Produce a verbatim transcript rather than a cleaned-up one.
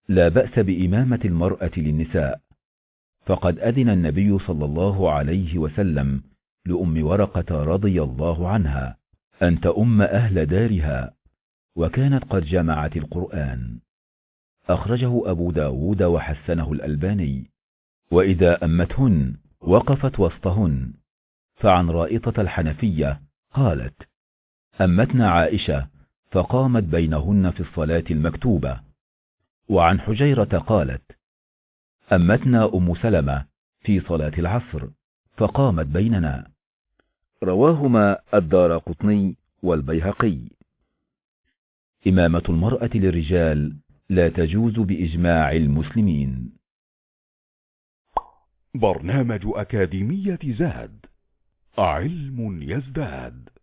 لا بأس بإمامة المرأة للنساء، فقد أذن النبي صلى الله عليه وسلم لأم ورقة رضي الله عنها أن تؤم أهل دارها، وكانت قد جمعت القرآن. أخرجه أبو داود وحسنه الألباني. وإذا أمتهن وقفت وسطهن. فعن رائطة الحنفية قالت: أمتنا عائشة فقامت بينهن في الصلاة المكتوبة. وعن حجيرة قالت: أمتنا أم سلمة في صلاة العصر فقامت بيننا. رواهما الدارقطني والبيهقي. إمامة المرأة للرجال لا تجوز بإجماع المسلمين. برنامج أكاديمية زاد، علم يزداد.